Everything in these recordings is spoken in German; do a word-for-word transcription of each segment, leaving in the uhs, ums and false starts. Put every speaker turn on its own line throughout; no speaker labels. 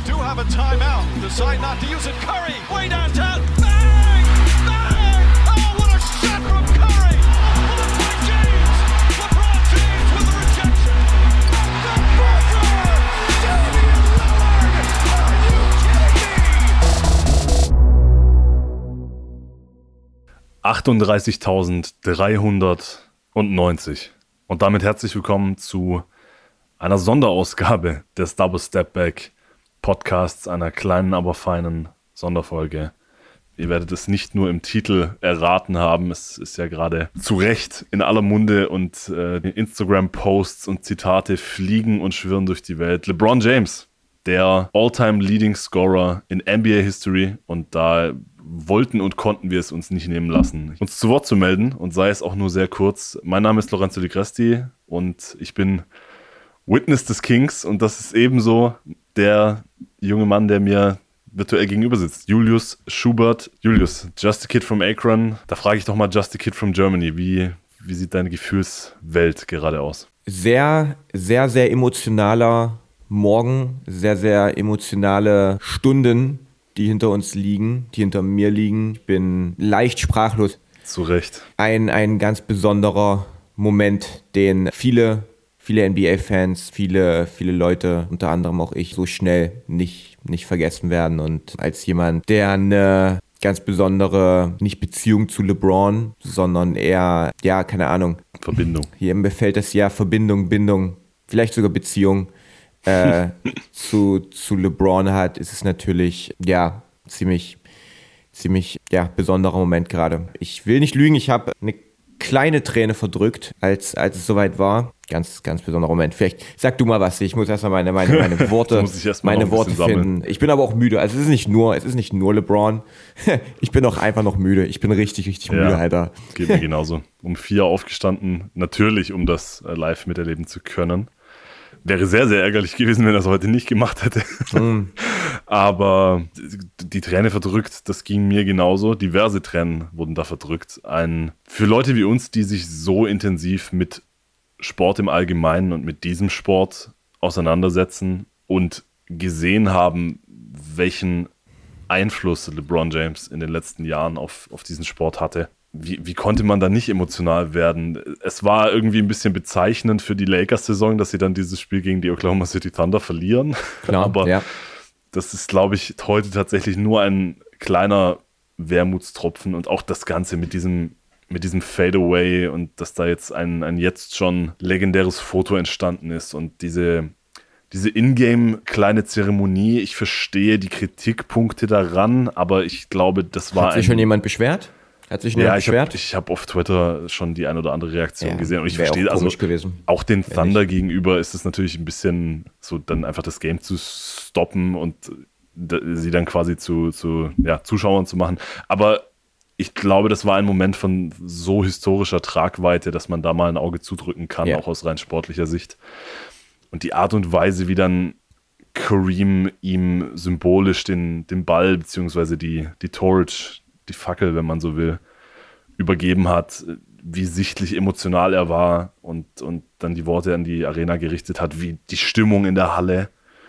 do have a timeout. Decide not to use it. Curry, way downtown. Bang! Bang! Oh, what a shot from Curry! Blocked by James. LeBron James with the rejection. The buzzer! Damian Lillard! Are you kidding me?
achtunddreißigtausenddreihundertneunzig. Und damit herzlich willkommen zu einer Sonderausgabe des Double Step Back Podcasts, einer kleinen, aber feinen Sonderfolge. Ihr werdet es nicht nur im Titel erraten haben, es ist ja gerade zu Recht in aller Munde und äh, Instagram-Posts und Zitate fliegen und schwirren durch die Welt. LeBron James, der All-Time Leading Scorer in N B A-History, und da wollten und konnten wir es uns nicht nehmen lassen, uns zu Wort zu melden, und sei es auch nur sehr kurz. Mein Name ist Lorenzo Di Cresti und ich bin Witness des Kings, und das ist ebenso der junge Mann, der mir virtuell gegenüber sitzt. Julius Schubert. Julius, Just a Kid from Akron. Da frage ich doch mal Just a Kid from Germany. Wie, wie sieht deine Gefühlswelt gerade aus?
Sehr, sehr, sehr emotionaler Morgen. Sehr, sehr emotionale Stunden, die hinter uns liegen, die hinter mir liegen. Ich bin leicht sprachlos.
Zu Recht.
Ein, ein ganz besonderer Moment, den viele Viele N B A-Fans, viele, viele Leute, unter anderem auch ich, so schnell nicht, nicht vergessen werden. Und als jemand, der eine ganz besondere, nicht Beziehung zu LeBron, sondern eher, ja, keine Ahnung.
Verbindung.
Hier mir fällt das ja Verbindung, Bindung, vielleicht sogar Beziehung äh, zu, zu LeBron hat, ist es natürlich, ja, ziemlich, ziemlich, ja, besonderer Moment gerade. Ich will nicht lügen, ich habe eine kleine Träne verdrückt, als, als es soweit war. Ganz, ganz besonderer Moment. Vielleicht sag du mal was. Ich muss erstmal meine, meine, meine Worte, meine Worte finden. Ich bin aber auch müde. Also es ist nicht nur, es ist nicht nur LeBron. Ich bin auch einfach noch müde. Ich bin richtig, richtig
ja,
müde, Alter.
Geht mir genauso. Um vier aufgestanden. Natürlich, um das live miterleben zu können. Wäre sehr, sehr ärgerlich gewesen, wenn er es heute nicht gemacht hätte. Mm. Aber die Träne verdrückt, das ging mir genauso. Diverse Tränen wurden da verdrückt. Ein, für Leute wie uns, die sich so intensiv mit Sport im Allgemeinen und mit diesem Sport auseinandersetzen und gesehen haben, welchen Einfluss LeBron James in den letzten Jahren auf, auf diesen Sport hatte. Wie, wie konnte man da nicht emotional werden? Es war irgendwie ein bisschen bezeichnend für die Lakers-Saison, dass sie dann dieses Spiel gegen die Oklahoma City Thunder verlieren.
Klar,
aber
ja.
Das ist, glaube ich, heute tatsächlich nur ein kleiner Wermutstropfen, und auch das Ganze mit diesem mit diesem Fadeaway, und dass da jetzt ein, ein jetzt schon legendäres Foto entstanden ist, und diese, diese Ingame kleine Zeremonie. Ich verstehe die Kritikpunkte daran, aber ich glaube, das war
Hat sich
ein,
schon jemand beschwert? Hat sich
ja,
jemand
ich
beschwert?
Hab, ich habe auf Twitter schon die ein oder andere Reaktion
ja,
gesehen, und ich
wäre
verstehe,
auch
also
gewesen.
auch den
Ehrlich.
Thunder gegenüber ist es natürlich ein bisschen so, dann einfach das Game zu stoppen und sie dann quasi zu, zu ja, Zuschauern zu machen. Aber ich glaube, das war ein Moment von so historischer Tragweite, dass man da mal ein Auge zudrücken kann,
ja.
auch aus rein sportlicher Sicht. Und die Art und Weise, wie dann Kareem ihm symbolisch den, den Ball beziehungsweise die, die Torch, die Fackel, wenn man so will, übergeben hat, wie sichtlich emotional er war, und, und dann die Worte an die Arena gerichtet hat, wie die Stimmung in der Halle.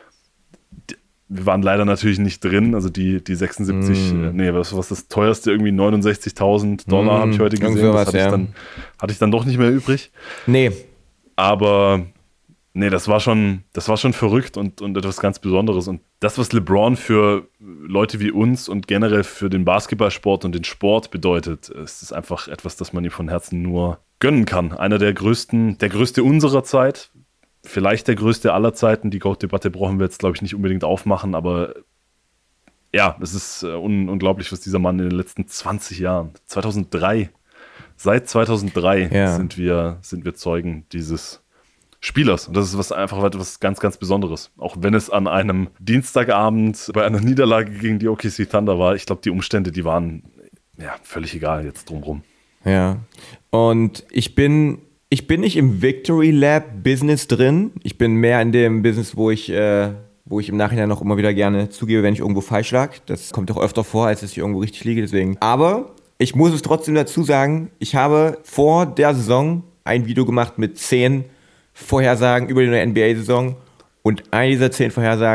Wir waren leider natürlich nicht drin, also die, die sechsundsiebzig, mm. nee, was was das teuerste, irgendwie neunundsechzigtausend Dollar mm, habe ich heute gesehen,
sowas,
das hatte,
ja.
ich dann, hatte ich dann doch nicht mehr übrig.
Nee.
Aber nee, das war schon, das war schon verrückt und, und etwas ganz Besonderes, und das, was LeBron für Leute wie uns und generell für den Basketballsport und den Sport bedeutet, ist es einfach etwas, das man ihm von Herzen nur gönnen kann. Einer der größten, der größte unserer Zeit, vielleicht der größte aller Zeiten. Die GOAT-Debatte brauchen wir jetzt, glaube ich, nicht unbedingt aufmachen, aber ja, es ist un- unglaublich, was dieser Mann in den letzten zwanzig Jahren, zweitausenddrei, seit zweitausenddrei
ja.
sind wir, sind wir Zeugen dieses Spielers. Und das ist was einfach etwas ganz, ganz Besonderes. Auch wenn es an einem Dienstagabend bei einer Niederlage gegen die O K C Thunder war. Ich glaube, die Umstände, die waren ja völlig egal jetzt drumherum.
Ja, und ich bin Ich bin nicht im Victory Lab Business drin. Ich bin mehr in dem Business, wo ich, äh, wo ich im Nachhinein noch immer wieder gerne zugebe, wenn ich irgendwo falsch lag. Das kommt auch öfter vor, als dass ich irgendwo richtig liege. Deswegen. Aber ich muss es trotzdem dazu sagen, ich habe vor der Saison ein Video gemacht mit zehn Vorhersagen über die neue N B A-Saison. Und eine dieser zehn Vorhersagen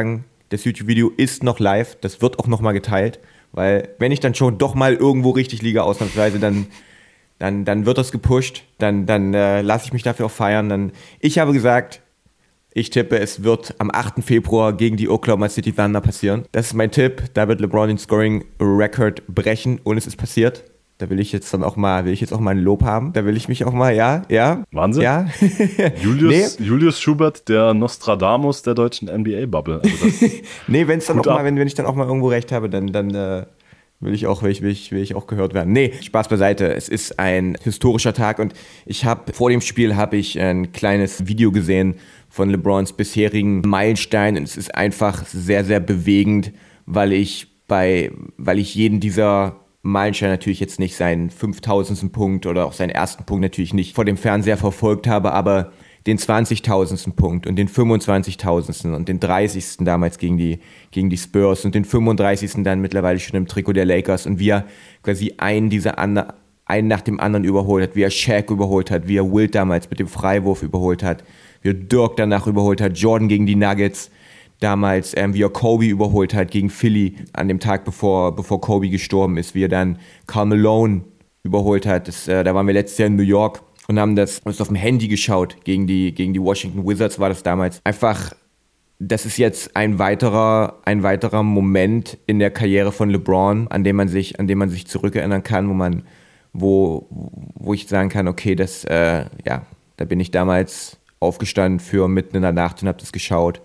Das YouTube-Video ist noch live, das wird auch nochmal geteilt, weil wenn ich dann schon doch mal irgendwo richtig liege, ausnahmsweise, dann, dann, dann wird das gepusht, dann, dann äh, lasse ich mich dafür auch feiern. Dann, ich habe gesagt, ich tippe, es wird am achten Februar gegen die Oklahoma City Thunder passieren. Das ist mein Tipp, da wird LeBron den Scoring-Record brechen und es ist passiert. Da will ich jetzt dann auch mal, will ich jetzt auch mal ein Lob haben. Da will ich mich auch mal, ja, ja.
Wahnsinn.
Ja.
Julius,
nee.
Julius Schubert, der Nostradamus der deutschen N B A-Bubble. Also
nee, wenn's dann auch
ab.
mal, wenn, wenn ich dann auch mal irgendwo recht habe, dann, dann äh, will ich auch, will ich, will, ich, will ich auch gehört werden. Nee, Spaß beiseite. Es ist ein historischer Tag und ich habe, vor dem Spiel habe ich ein kleines Video gesehen von LeBrons bisherigen Meilensteinen. Und es ist einfach sehr, sehr bewegend, weil ich bei, weil ich jeden dieser Meilenstein natürlich jetzt nicht seinen fünftausendsten Punkt oder auch seinen ersten Punkt natürlich nicht vor dem Fernseher verfolgt habe, aber den zwanzigtausendsten Punkt und den fünfundzwanzigtausendsten und den dreißigsten damals gegen die, gegen die Spurs und den fünfunddreißigsten dann mittlerweile schon im Trikot der Lakers und wie er quasi einen dieser anderen, einen nach dem anderen überholt hat, wie er Shaq überholt hat, wie er Wilt damals mit dem Freiwurf überholt hat, wie er Dirk danach überholt hat, Jordan gegen die Nuggets, damals, ähm, wie er Kobe überholt hat gegen Philly an dem Tag, bevor, bevor Kobe gestorben ist, wie er dann Karl Malone überholt hat. Das, äh, da waren wir letztes Jahr in New York und haben das uns auf dem Handy geschaut. Gegen die, gegen die Washington Wizards war das damals. Einfach, das ist jetzt ein weiterer, ein weiterer Moment in der Karriere von LeBron, an dem man sich, an dem man sich zurückerinnern kann, wo man, wo, wo ich sagen kann, okay, das, äh, ja, da bin ich damals aufgestanden für mitten in der Nacht und habe das geschaut.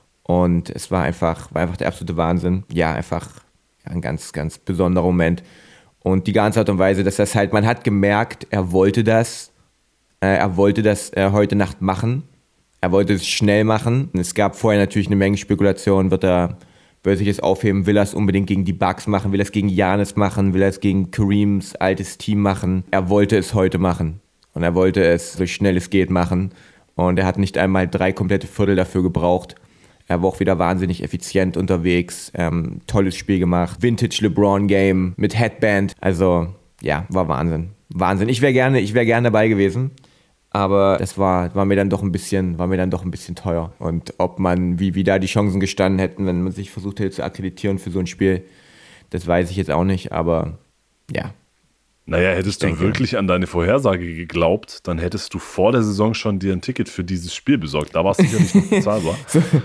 Und es war einfach, war einfach der absolute Wahnsinn. Ja, einfach ein ganz, ganz besonderer Moment. Und die ganze Art und Weise, dass das halt, man hat gemerkt, er wollte das, äh, er wollte das äh, heute Nacht machen. Er wollte es schnell machen. Es gab vorher natürlich eine Menge Spekulationen, wird er, wird er sich das aufheben, will er es unbedingt gegen die Bucks machen, will er es gegen Giannis machen, will er es gegen Kareems altes Team machen. Er wollte es heute machen. Und er wollte es so schnell es geht machen. Und er hat nicht einmal drei komplette Viertel dafür gebraucht. Er war auch wieder wahnsinnig effizient unterwegs, ähm, tolles Spiel gemacht, Vintage LeBron Game mit Headband, also ja, war Wahnsinn, Wahnsinn. Ich wäre gerne, ich wäre gerne dabei gewesen, aber das war, war mir dann doch ein bisschen, war mir dann doch ein bisschen teuer. Und ob man, wie, wie da die Chancen gestanden hätten, wenn man sich versucht hätte zu akkreditieren für so ein Spiel, das weiß ich jetzt auch nicht, aber ja.
Naja, hättest du
denke,
wirklich an deine Vorhersage geglaubt, dann hättest du vor der Saison schon dir ein Ticket für dieses Spiel besorgt. Da war es sicherlich noch bezahlbar.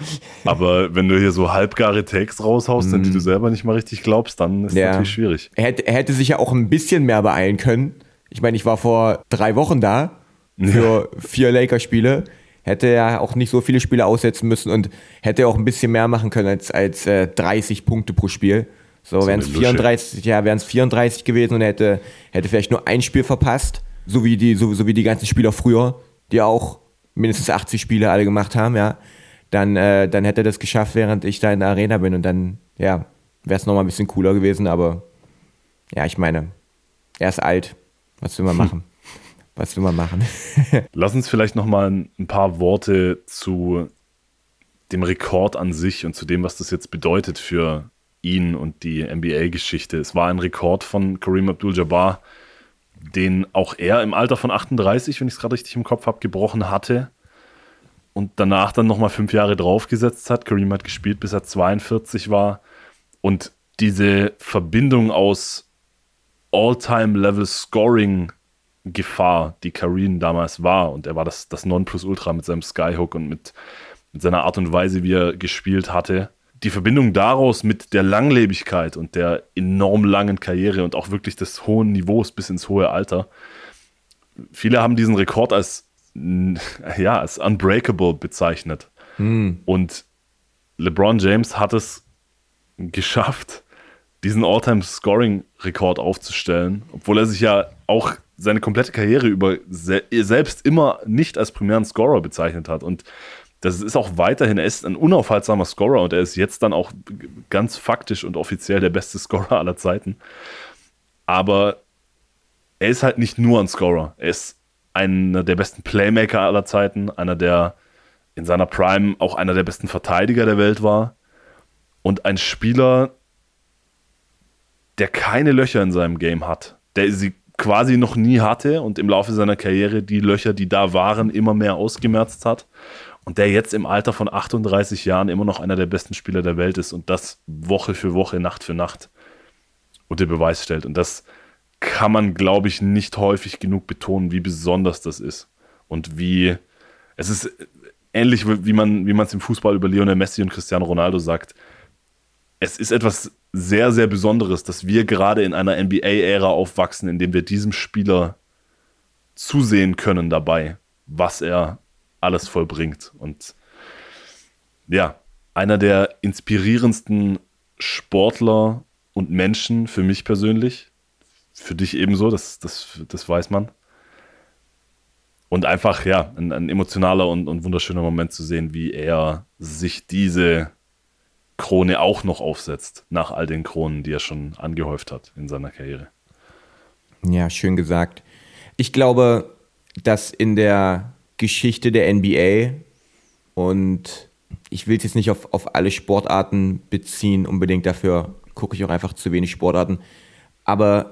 Aber wenn du hier so halbgare Takes raushaust, mm. an die du selber nicht mal richtig glaubst, dann ist es
ja.
natürlich schwierig.
Er hätte, er hätte sich ja auch ein bisschen mehr beeilen können. Ich meine, ich war vor drei Wochen da für ja. vier Lakers-Spiele. Hätte er auch nicht so viele Spiele aussetzen müssen und hätte auch ein bisschen mehr machen können als, als äh, dreißig Punkte pro Spiel. So, so wären es vierunddreißig, ja, wären es vierunddreißig gewesen und er hätte, hätte vielleicht nur ein Spiel verpasst, so wie die, so, so wie die ganzen Spieler früher, die auch mindestens achtzig Spiele alle gemacht haben, ja. Dann, äh, dann hätte er das geschafft, während ich da in der Arena bin und dann, ja, wäre es nochmal ein bisschen cooler gewesen, aber ja, ich meine, er ist alt, was will man machen? Was will man machen?
Lass uns vielleicht nochmal ein paar Worte zu dem Rekord an sich und zu dem, was das jetzt bedeutet für ihn und die N B A-Geschichte. Es war ein Rekord von Kareem Abdul-Jabbar, den auch er im Alter von achtunddreißig, wenn ich es gerade richtig im Kopf habe, gebrochen hatte und danach dann nochmal fünf Jahre draufgesetzt hat. Kareem hat gespielt, bis er zweiundvierzig war und diese Verbindung aus All-Time-Level-Scoring-Gefahr, die Kareem damals war, und er war das, das Nonplusultra mit seinem Skyhook und mit, mit seiner Art und Weise, wie er gespielt hatte, die Verbindung daraus mit der Langlebigkeit und der enorm langen Karriere und auch wirklich des hohen Niveaus bis ins hohe Alter. Viele haben diesen Rekord als, ja, als unbreakable bezeichnet. Hm. Und LeBron James hat es geschafft, diesen All-Time-Scoring-Rekord aufzustellen, obwohl er sich ja auch seine komplette Karriere über se- selbst immer nicht als primären Scorer bezeichnet hat. Und das ist auch weiterhin, er ist ein unaufhaltsamer Scorer und er ist jetzt dann auch ganz faktisch und offiziell der beste Scorer aller Zeiten. Aber er ist halt nicht nur ein Scorer. Er ist einer der besten Playmaker aller Zeiten, einer der in seiner Prime auch einer der besten Verteidiger der Welt war und ein Spieler, der keine Löcher in seinem Game hat, der sie quasi noch nie hatte und im Laufe seiner Karriere die Löcher, die da waren, immer mehr ausgemerzt hat. und der jetzt im Alter von achtunddreißig Jahren immer noch einer der besten Spieler der Welt ist und das Woche für Woche, Nacht für Nacht unter Beweis stellt. Und das kann man, glaube ich, nicht häufig genug betonen, wie besonders das ist. Und wie, es ist ähnlich, wie man wie man es im Fußball über Lionel Messi und Cristiano Ronaldo sagt. Es ist etwas sehr, sehr Besonderes, dass wir gerade in einer N B A-Ära aufwachsen, in dem wir diesem Spieler zusehen können dabei, was er alles vollbringt. Und ja, einer der inspirierendsten Sportler und Menschen für mich persönlich. Für dich ebenso, das, das, das weiß man. Und einfach, ja, ein, ein emotionaler und, und wunderschöner Moment zu sehen, wie er sich diese Krone auch noch aufsetzt, nach all den Kronen, die er schon angehäuft hat in seiner Karriere.
Ja, schön gesagt. Ich glaube, dass in der Geschichte der N B A, und ich will es jetzt nicht auf, auf alle Sportarten beziehen, unbedingt, dafür gucke ich auch einfach zu wenig Sportarten, aber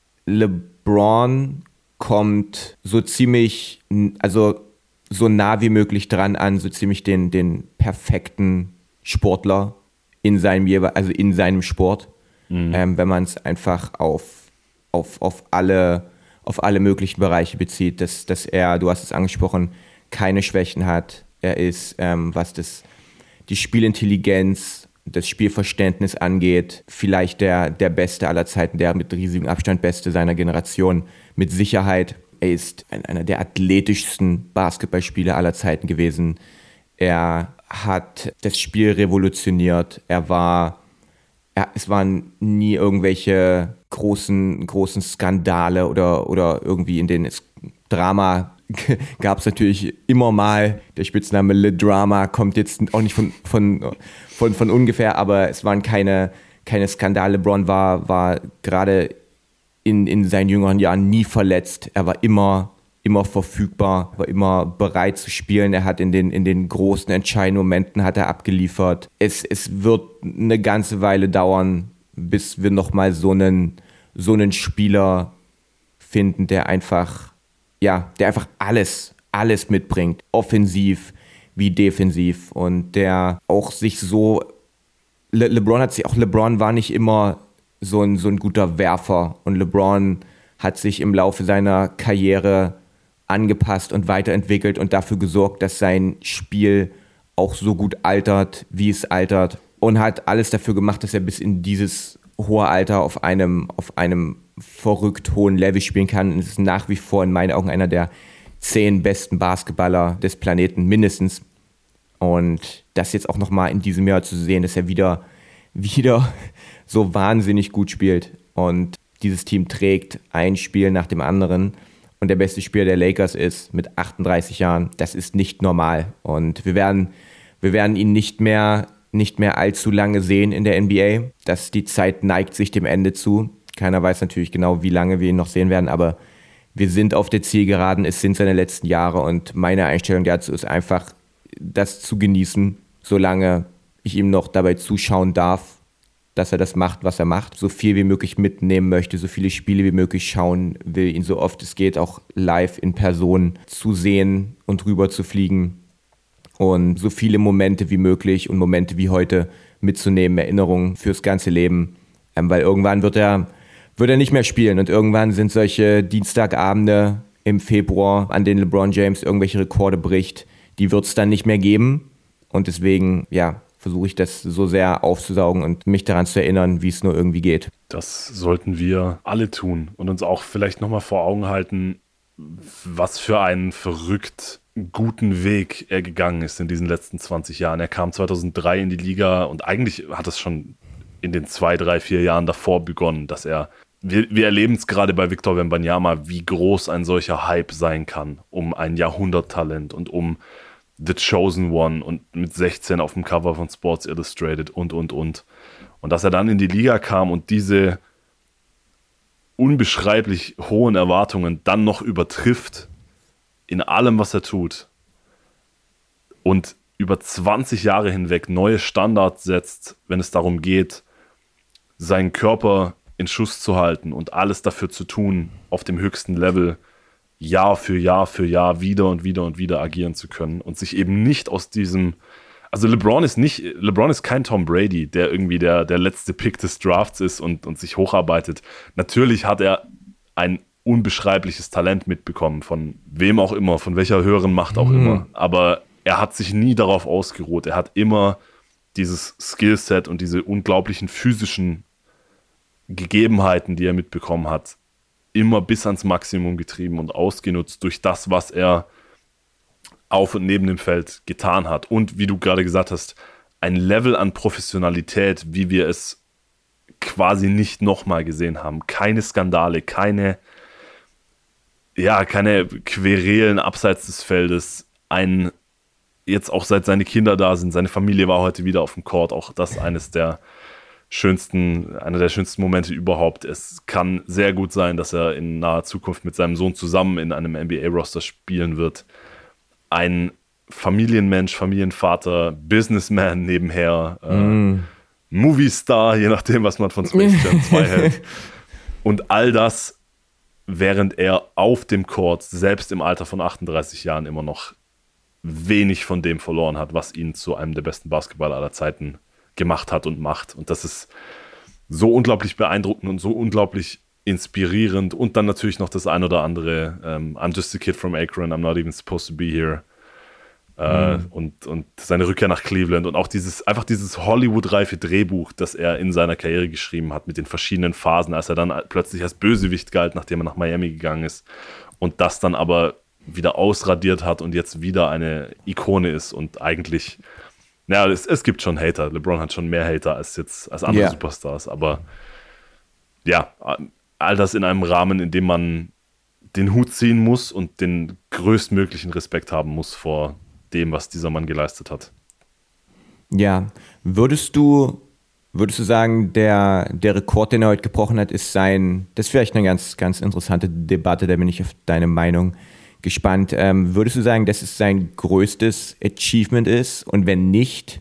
LeBron kommt so ziemlich, also so nah wie möglich dran an, so ziemlich den, den perfekten Sportler in seinem, also in seinem Sport, mhm. ähm, wenn man es einfach auf, auf, auf, alle, auf alle möglichen Bereiche bezieht, dass, dass er, du hast es angesprochen, keine Schwächen hat. Er ist, ähm, was das, die Spielintelligenz, das Spielverständnis angeht, vielleicht der, der Beste aller Zeiten, der mit riesigem Abstand Beste seiner Generation, mit Sicherheit. Er ist einer der athletischsten Basketballspieler aller Zeiten gewesen. Er hat das Spiel revolutioniert. Er war, er, es waren nie irgendwelche großen, großen Skandale oder, oder irgendwie in denen es Drama gab es natürlich immer mal. Der Spitzname Le Drama kommt jetzt auch nicht von, von, von, von ungefähr, aber es waren keine, keine Skandale. LeBron war, war gerade in, in seinen jüngeren Jahren nie verletzt. Er war immer, immer verfügbar, war immer bereit zu spielen. Er hat in den, in den großen, entscheidenden Momenten hat er abgeliefert. Es, es wird eine ganze Weile dauern, bis wir nochmal so einen, so einen Spieler finden, der einfach ja, der einfach alles, alles mitbringt, offensiv wie defensiv, und der auch sich so, Le- LeBron hat sich, auch LeBron war nicht immer so ein, so ein guter Werfer, und LeBron hat sich im Laufe seiner Karriere angepasst und weiterentwickelt und dafür gesorgt, dass sein Spiel auch so gut altert, wie es altert, und hat alles dafür gemacht, dass er bis in dieses hohe Alter auf einem, auf einem verrückt hohen Level spielen kann. Und es ist nach wie vor in meinen Augen einer der zehn besten Basketballer des Planeten mindestens. Und das jetzt auch nochmal in diesem Jahr zu sehen, dass er wieder, wieder so wahnsinnig gut spielt. Und dieses Team trägt ein Spiel nach dem anderen. Und der beste Spieler der Lakers ist mit achtunddreißig Jahren. Das ist nicht normal. Und wir werden, wir werden ihn nicht mehr, nicht mehr allzu lange sehen in der N B A. Das, die Zeit neigt sich dem Ende zu. Keiner weiß natürlich genau, wie lange wir ihn noch sehen werden, aber wir sind auf der Zielgeraden, es sind seine letzten Jahre, und meine Einstellung dazu ist einfach, das zu genießen, solange ich ihm noch dabei zuschauen darf, dass er das macht, was er macht, so viel wie möglich mitnehmen möchte, so viele Spiele wie möglich schauen will, ihn so oft es geht auch live in Person zu sehen und rüber zu fliegen und so viele Momente wie möglich und Momente wie heute mitzunehmen, Erinnerungen fürs ganze Leben, weil irgendwann wird er wird er nicht mehr spielen, und irgendwann sind solche Dienstagabende im Februar, an denen LeBron James irgendwelche Rekorde bricht, die wird es dann nicht mehr geben, und deswegen, ja, versuche ich das so sehr aufzusaugen und mich daran zu erinnern, wie es nur irgendwie geht.
Das sollten wir alle tun und uns auch vielleicht nochmal vor Augen halten, was für einen verrückt guten Weg er gegangen ist in diesen letzten zwanzig Jahren. Er kam zweitausenddrei in die Liga, und eigentlich hat es schon in den zwei, drei, vier Jahren davor begonnen, dass er, wir, wir erleben es gerade bei Victor Wembanyama, wie groß ein solcher Hype sein kann, um ein Jahrhunderttalent und um The Chosen One und mit sechzehn auf dem Cover von Sports Illustrated und, und, und. Und dass er dann in die Liga kam und diese unbeschreiblich hohen Erwartungen dann noch übertrifft in allem, was er tut, und über zwanzig Jahre hinweg neue Standards setzt, wenn es darum geht, seinen Körper in Schuss zu halten und alles dafür zu tun, auf dem höchsten Level Jahr für Jahr für Jahr wieder und wieder und wieder agieren zu können und sich eben nicht aus diesem, also LeBron ist nicht, LeBron ist kein Tom Brady, der irgendwie der, der letzte Pick des Drafts ist und, und sich hocharbeitet. Natürlich hat er ein unbeschreibliches Talent mitbekommen, von wem auch immer, von welcher höheren Macht auch mhm. immer. Aber er hat sich nie darauf ausgeruht. Er hat immer dieses Skillset und diese unglaublichen physischen Gegebenheiten, die er mitbekommen hat, immer bis ans Maximum getrieben und ausgenutzt durch das, was er auf und neben dem Feld getan hat. Und wie du gerade gesagt hast, ein Level an Professionalität, wie wir es quasi nicht nochmal gesehen haben. Keine Skandale, keine ja, keine Querelen abseits des Feldes. Ein, jetzt auch seit seine Kinder da sind, seine Familie war heute wieder auf dem Court, auch das eines der schönsten, einer der schönsten Momente überhaupt. Es kann sehr gut sein, dass er in naher Zukunft mit seinem Sohn zusammen in einem N B A-Roster spielen wird. Ein Familienmensch, Familienvater, Businessman nebenher, äh, mm. Movie-Star, je nachdem, was man von Space Jam zwei hält. Und all das, während er auf dem Court, selbst im Alter von achtunddreißig Jahren, immer noch wenig von dem verloren hat, was ihn zu einem der besten Basketballer aller Zeiten gemacht hat und macht. Und das ist so unglaublich beeindruckend und so unglaublich inspirierend. Und dann natürlich noch das ein oder andere ähm, I'm just a kid from Akron, I'm not even supposed to be here. Äh, mhm. und, und seine Rückkehr nach Cleveland und auch dieses, einfach dieses Hollywood-reife Drehbuch, das er in seiner Karriere geschrieben hat, mit den verschiedenen Phasen, als er dann plötzlich als Bösewicht galt, nachdem er nach Miami gegangen ist und das dann aber wieder ausradiert hat und jetzt wieder eine Ikone ist und eigentlich, naja, es, es gibt schon Hater. LeBron hat schon mehr Hater als jetzt als andere yeah. Superstars, aber ja, all das in einem Rahmen, in dem man den Hut ziehen muss und den größtmöglichen Respekt haben muss vor dem, was dieser Mann geleistet hat.
Ja, würdest du, würdest du sagen, der, der Rekord, den er heute gebrochen hat, ist sein, das ist vielleicht eine ganz, ganz interessante Debatte, da bin ich auf deine Meinung gespannt. Ähm, würdest du sagen, dass es sein größtes Achievement ist? Und wenn nicht,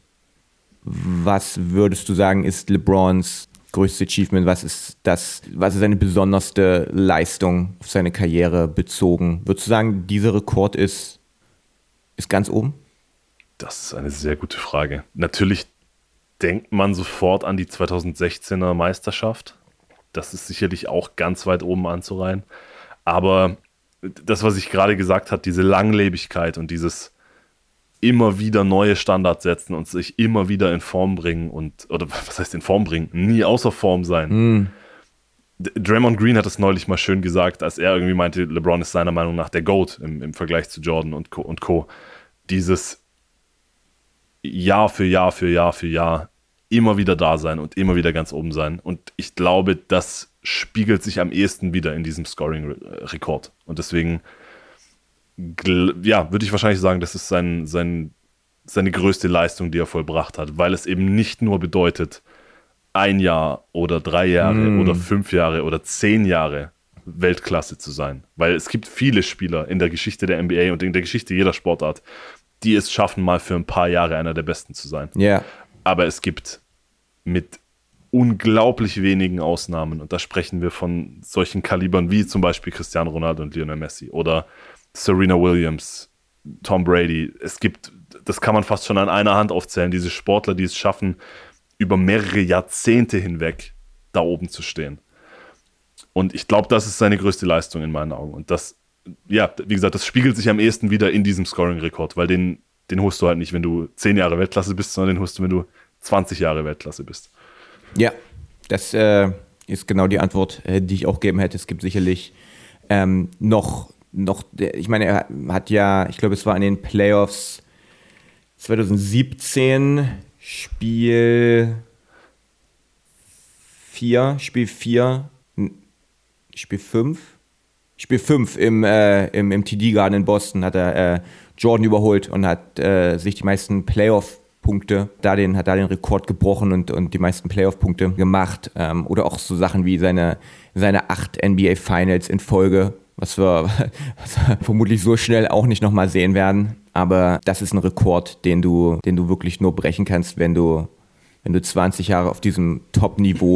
was würdest du sagen, ist LeBrons größtes Achievement? Was ist das, was ist seine besonderste Leistung auf seine Karriere bezogen? Würdest du sagen, dieser Rekord ist Ist ganz oben?
Das ist eine sehr gute Frage. Natürlich denkt man sofort an die zweitausendsechzehner Meisterschaft. Das ist sicherlich auch ganz weit oben anzureihen. Aber das, was ich gerade gesagt habe, diese Langlebigkeit und dieses immer wieder neue Standards setzen und sich immer wieder in Form bringen und, oder was heißt in Form bringen? Nie außer Form sein. Mm. Draymond Green hat es neulich mal schön gesagt, als er irgendwie meinte, LeBron ist seiner Meinung nach der GOAT im, im Vergleich zu Jordan und Co. und Co. Dieses Jahr für Jahr für Jahr für Jahr immer wieder da sein und immer wieder ganz oben sein. Und ich glaube, das spiegelt sich am ehesten wieder in diesem Scoring-Rekord. Und deswegen, ja, würde ich wahrscheinlich sagen, das ist sein, sein, seine größte Leistung, die er vollbracht hat, weil es eben nicht nur bedeutet, ein Jahr oder drei Jahre mm. oder fünf Jahre oder zehn Jahre Weltklasse zu sein. Weil es gibt viele Spieler in der Geschichte der N B A und in der Geschichte jeder Sportart, die es schaffen, mal für ein paar Jahre einer der Besten zu sein.
Yeah.
Aber es gibt mit unglaublich wenigen Ausnahmen, und da sprechen wir von solchen Kalibern wie zum Beispiel Cristiano Ronaldo und Lionel Messi oder Serena Williams, Tom Brady. Es gibt, das kann man fast schon an einer Hand aufzählen, diese Sportler, die es schaffen, über mehrere Jahrzehnte hinweg da oben zu stehen. Und ich glaube, das ist seine größte Leistung in meinen Augen. Und das, ja, wie gesagt, das spiegelt sich am ehesten wieder in diesem Scoring-Rekord, weil den, den holst du halt nicht, wenn du zehn Jahre Weltklasse bist, sondern den holst du, wenn du zwanzig Jahre Weltklasse bist.
Ja, das äh, ist genau die Antwort, äh, die ich auch geben hätte. Es gibt sicherlich ähm, noch, noch, ich meine, er hat ja, ich glaube, es war in den Playoffs zwanzig siebzehn Spiel vier, Spiel vier, Spiel fünf, Spiel fünf im, äh, im, im T D Garden in Boston hat er äh, Jordan überholt und hat äh, sich die meisten Playoff-Punkte, da den, hat da den Rekord gebrochen und, und die meisten Playoff-Punkte gemacht. Ähm, oder auch so Sachen wie seine, seine acht N B A-Finals in Folge, was wir, was wir vermutlich so schnell auch nicht nochmal sehen werden. Aber das ist ein Rekord, den du, den du wirklich nur brechen kannst, wenn du, wenn du zwanzig Jahre auf diesem Top-Niveau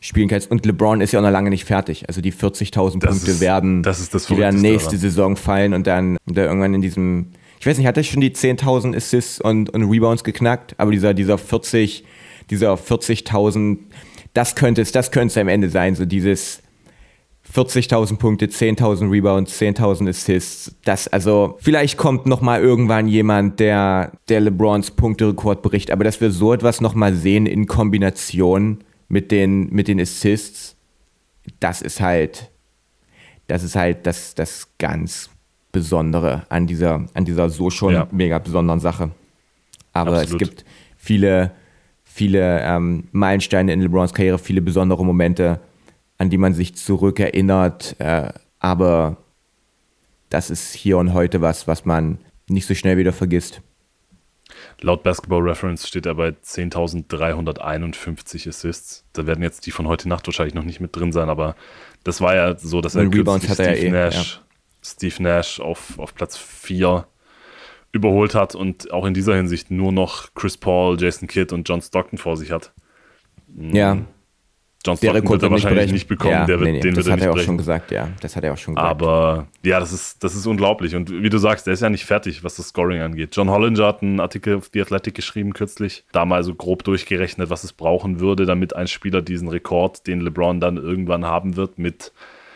spielen kannst. Und LeBron ist ja auch noch lange nicht fertig. Also die vierzigtausend
Das
Punkte
ist-
werden,
das ist das
die werden
Verrückteste
nächste
daran.
Saison fallen und dann, und dann irgendwann in diesem, ich weiß nicht, hat er schon die zehntausend Assists und, und Rebounds geknackt? Aber dieser, dieser vierzig, dieser vierzigtausend, das könnte es, das könnte es am Ende sein, so dieses vierzigtausend Punkte, zehntausend Rebounds, zehntausend Assists. Das, also, vielleicht kommt noch mal irgendwann jemand, der, der LeBrons Punkterekord bricht, aber dass wir so etwas noch mal sehen in Kombination mit den, mit den Assists, das ist halt, das ist halt das, das ganz Besondere an dieser, an dieser so schon
Ja.
mega besonderen Sache. Aber
Absolut.
es gibt viele, viele ähm, Meilensteine in LeBrons Karriere, viele besondere Momente, an die man sich zurückerinnert. Äh, aber das ist hier und heute was, was man nicht so schnell wieder vergisst.
Laut Basketball Reference steht er bei zehntausenddreihunderteinundfünfzig Assists. Da werden jetzt die von heute Nacht wahrscheinlich noch nicht mit drin sein, aber das war ja so, dass er
Und Rebounds
kürzlich
hat er
Steve
ja eh,
Nash, Steve Nash auf, auf Platz vier überholt hat und auch in dieser Hinsicht nur noch Chris Paul, Jason Kidd und John Stockton vor sich hat.
Ja,
John
der
Stockton
Rekord
wird er
wird nicht
wahrscheinlich
brechen.
nicht bekommen,
Ja,
der wird,
nee, nee,
den
das
wird er
hat
nicht
er auch
brechen.
schon gesagt, ja. Das hat er auch schon gesagt.
Aber ja, das ist, das ist unglaublich. Und wie du sagst, der ist ja nicht fertig, was das Scoring angeht. John Hollinger hat einen Artikel auf The Athletic geschrieben kürzlich, da mal so grob durchgerechnet, was es brauchen würde, damit ein Spieler diesen Rekord, den LeBron dann irgendwann haben wird, mit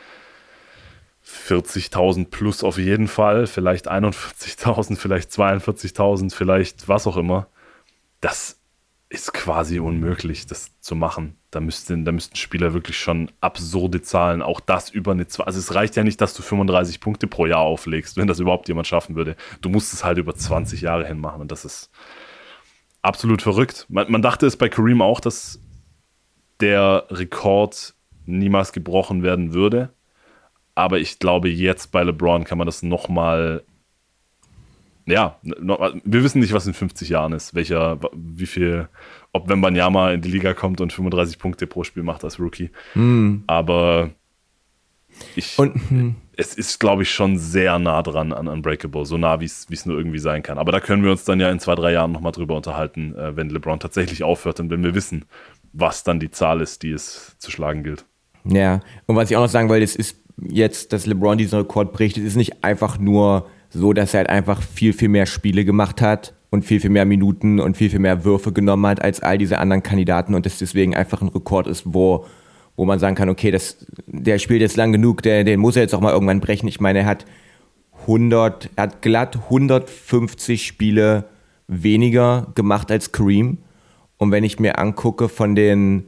vierzigtausend plus auf jeden Fall, vielleicht einundvierzigtausend, vielleicht zweiundvierzigtausend, vielleicht was auch immer. Das ist quasi unmöglich, das zu machen. Da müssten, da müssten Spieler wirklich schon absurde Zahlen, auch das über eine, zwei, also es reicht ja nicht, dass du fünfunddreißig Punkte pro Jahr auflegst, wenn das überhaupt jemand schaffen würde. Du musst es halt über zwanzig Jahre hin machen und das ist absolut verrückt. Man, man dachte es bei Kareem auch, dass der Rekord niemals gebrochen werden würde, aber ich glaube, jetzt bei LeBron kann man das nochmal, ja, noch, wir wissen nicht, was in fünfzig Jahren ist, welcher, wie viel, ob Wembanyama in die Liga kommt und fünfunddreißig Punkte pro Spiel macht als Rookie.
Hm.
Aber ich,
Und, hm.
es ist, glaube ich, schon sehr nah dran an Unbreakable, so nah, wie es nur irgendwie sein kann. Aber da können wir uns dann ja in zwei, drei Jahren nochmal drüber unterhalten, äh, wenn LeBron tatsächlich aufhört und wenn wir wissen, was dann die Zahl ist, die es zu schlagen gilt.
Ja, und was ich auch noch sagen wollte, es ist jetzt, dass LeBron diesen Rekord bricht, es ist nicht einfach nur so, dass er halt einfach viel, viel mehr Spiele gemacht hat und viel, viel mehr Minuten und viel, viel mehr Würfe genommen hat als all diese anderen Kandidaten und das deswegen einfach ein Rekord ist, wo, wo man sagen kann, okay, das, der spielt jetzt lang genug, der, den muss er jetzt auch mal irgendwann brechen. Ich meine, er hat hundert, er hat glatt hundertfünfzig Spiele weniger gemacht als Kareem. Und wenn ich mir angucke, von den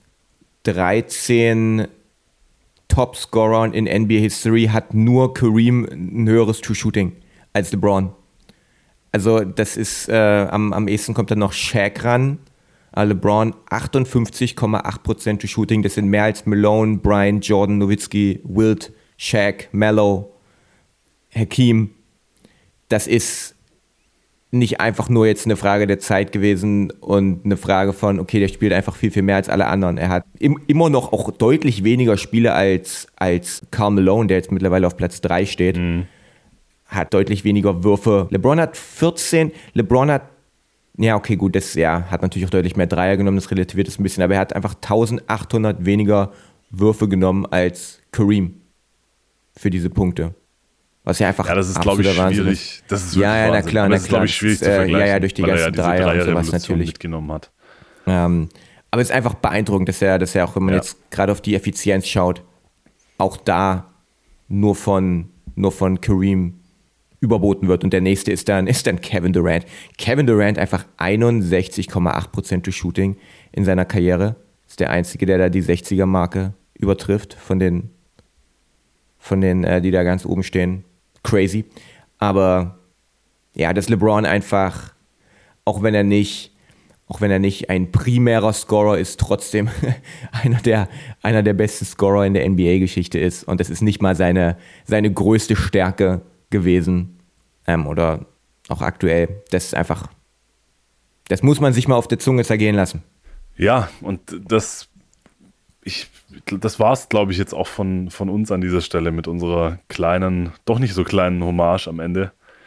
dreizehn Topscorern in N B A History hat nur Kareem ein höheres True Shooting als LeBron. Also das ist, äh, am, am ehesten kommt dann noch Shaq ran. Äh, LeBron achtundfünfzig Komma acht Prozent True Shooting, das sind mehr als Malone, Bryant, Jordan, Nowitzki, Wilt, Shaq, Melo, Hakeem. Das ist nicht einfach nur jetzt eine Frage der Zeit gewesen und eine Frage von, okay, der spielt einfach viel, viel mehr als alle anderen. Er hat im, immer noch auch deutlich weniger Spiele als, als Karl Malone, der jetzt mittlerweile auf Platz drei steht. Mhm. Hat deutlich weniger Würfe. LeBron hat vierzehn, LeBron hat, ja okay, gut, das ja, hat natürlich auch deutlich mehr Dreier genommen, das relativiert es ein bisschen, aber er hat einfach eintausendachthundert weniger Würfe genommen als Kareem für diese Punkte. Was ja einfach
ja, das ist, glaube ich, schwierig.
Ist.
Das ist
ja, ja, na
Wahnsinn.
klar,
das
na
ist, glaube ich, schwierig
das,
zu
äh,
vergleichen.
Ja, ja, durch die
weil
ganzen
er ja
Dreier und sowas
Dreier-Revolution
natürlich
mitgenommen hat.
Ähm, aber es ist einfach beeindruckend, dass er, dass er auch, wenn man
ja.
jetzt gerade auf die Effizienz schaut, auch da nur von, nur von Kareem überboten wird. Und der nächste ist dann, ist dann Kevin Durant. Kevin Durant einfach einundsechzig Komma acht Prozent durch Shooting in seiner Karriere. Ist der Einzige, der da die sechziger-Marke übertrifft von den, von den, äh, die da ganz oben stehen. Crazy. Aber ja, dass LeBron einfach, auch wenn er nicht, auch wenn er nicht ein primärer Scorer ist, trotzdem einer der, einer der besten Scorer in der N B A-Geschichte ist. Und das ist nicht mal seine, seine größte Stärke gewesen. Ähm, oder auch aktuell. Das ist einfach, das muss man sich mal auf der Zunge zergehen lassen.
Ja, und das, ich, das war es, glaube ich, jetzt auch von, von uns an dieser Stelle mit unserer kleinen, doch nicht so kleinen Hommage am Ende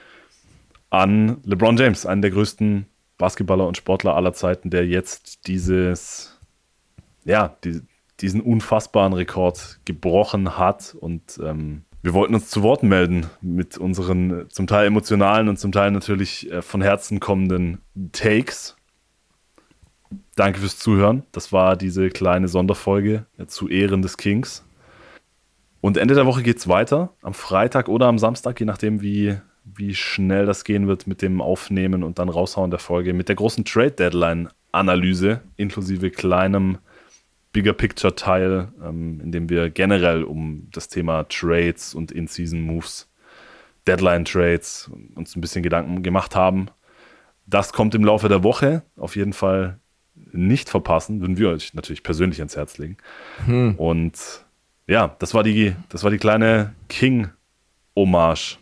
an LeBron James, einen der größten Basketballer und Sportler aller Zeiten, der jetzt dieses, ja, die, diesen unfassbaren Rekord gebrochen hat. Und ähm, wir wollten uns zu Wort melden mit unseren zum Teil emotionalen und zum Teil natürlich äh, von Herzen kommenden Takes. Danke fürs Zuhören. Das war diese kleine Sonderfolge äh, zu Ehren des Kings. Und Ende der Woche geht's weiter. Am Freitag oder am Samstag, je nachdem, wie, wie schnell das gehen wird mit dem Aufnehmen und dann raushauen der Folge. Mit der großen Trade-Deadline-Analyse inklusive kleinem Bigger-Picture-Teil, ähm, in dem wir generell um das Thema Trades und In-Season-Moves, Deadline-Trades uns ein bisschen Gedanken gemacht haben. Das kommt im Laufe der Woche. Auf jeden Fall nicht verpassen, würden wir euch natürlich persönlich ans Herz legen. Hm. Und ja, das war die, das war die kleine King-Hommage.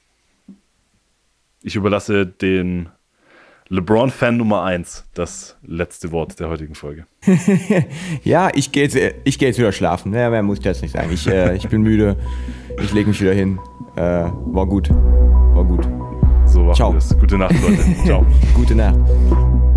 Ich überlasse den LeBron-Fan Nummer eins das letzte Wort der heutigen Folge.
Ja, ich gehe jetzt, ich geh jetzt wieder schlafen. Ja, mehr muss ich jetzt nicht sagen. Ich, äh, ich bin müde. Ich lege mich wieder hin. Äh, war gut. War gut.
So machen wir es. Gute Nacht, Leute. Ciao.
Gute Nacht.